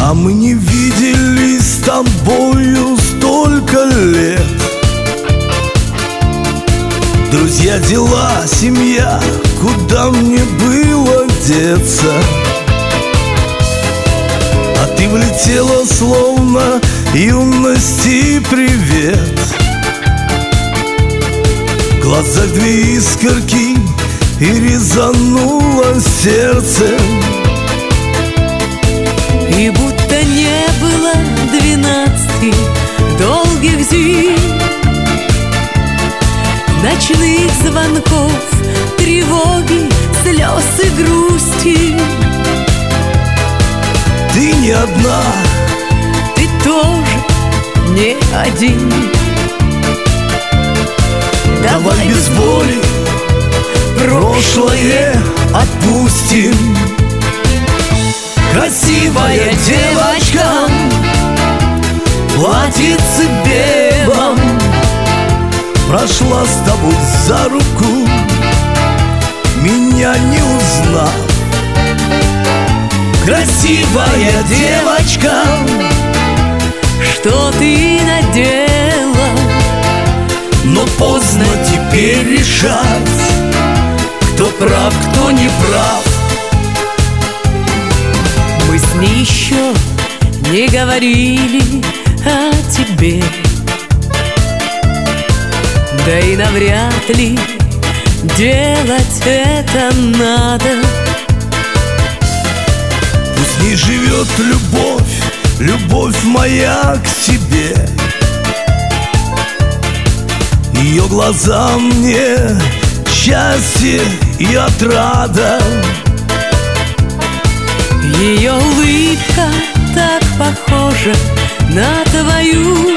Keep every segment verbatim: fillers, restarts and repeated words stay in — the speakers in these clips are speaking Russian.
А мы не виделись с тобою столько лет. Друзья, дела, семья, куда мне было деться? А ты влетела словно юности привет. В глазах две искорки и резануло сердце. И будто не было двенадцати долгих зим, ночных звонков, тревоги, слез и грусти. Ты не одна, ты тоже не один. давай без боли прошлое отпустим. Красивая девочка в платьице белом прошла с тобой за руку, меня не узнав. Красивая девочка, что ты надела? Но поздно теперь решать, кто прав, кто не прав. Мы с ней еще не говорили о тебе, да и навряд ли делать это надо. Пусть не живет любовь, любовь моя к тебе. Ее глаза мне счастье и отрада. Ее улыбка так похожа на твою.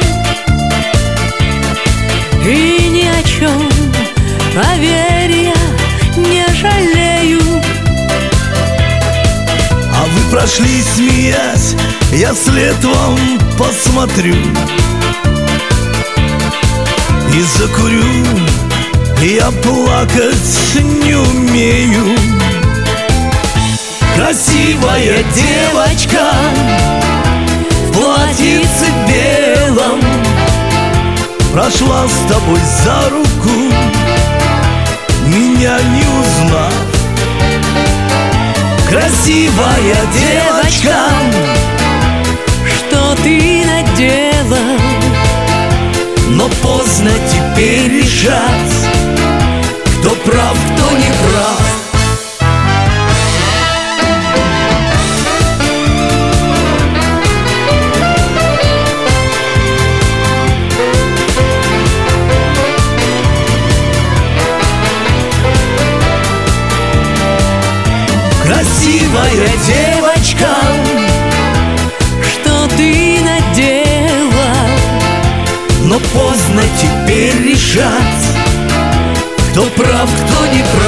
И ни о чем, поверь, я не жалею. А вы прошли, смеясь, я след вам посмотрю и закурю, я плакать не умею. Красивая девочка в платьице белом прошла с тобой за руку, меня не узнав. Красивая девочка, что ты надела? Но поздно теперь решать, кто прав, кто не прав. Красивая девочка, что ты надела? но поздно теперь решать, кто прав, кто не прав.